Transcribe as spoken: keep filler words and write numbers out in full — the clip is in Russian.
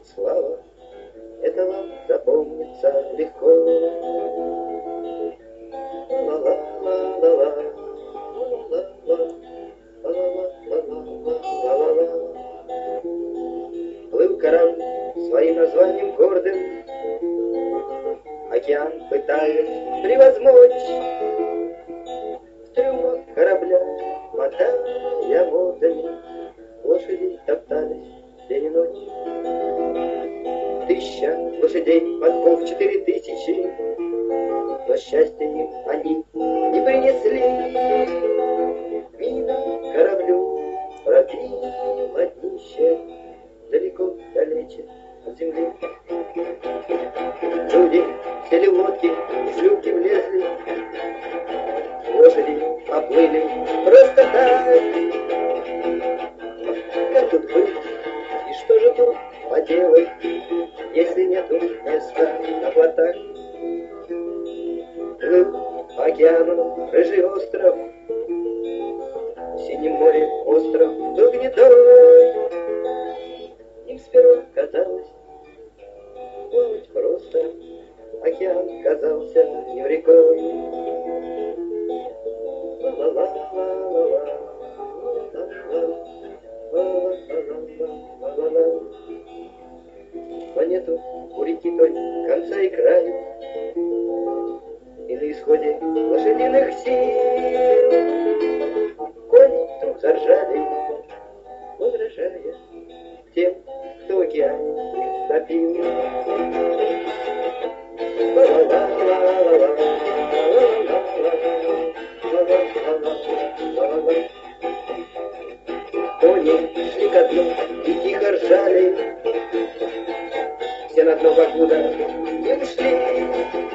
слава, это вам запомнится легко. Плыл корабль своим названием гордым, океан пытаясь превозмочь. В трюмах корабля, мотая модами, лошади топтались день и ночь. Тысяча лошадей, подков четыре тысячи, но счастья им они не принесли. Мимо кораблю пробило днище, далеко, далече от земли. Люди сели в лодки, в шлюпки влезли, лошади поплыли просто так. Как тут быть и что же тут поделать, если нету места на плотах? Плыл по океану рыжий остров, в синем море остров был гнетой. Им сперва казалось плавать просто, океан казался не рекой. Планету у реки той конца и края, и на исходе лошадиных сил кони вдруг заржали, возражая тем, кто в океане их топил. Кони шли ко дну и тихо ржали, все на дно покуда не ушли.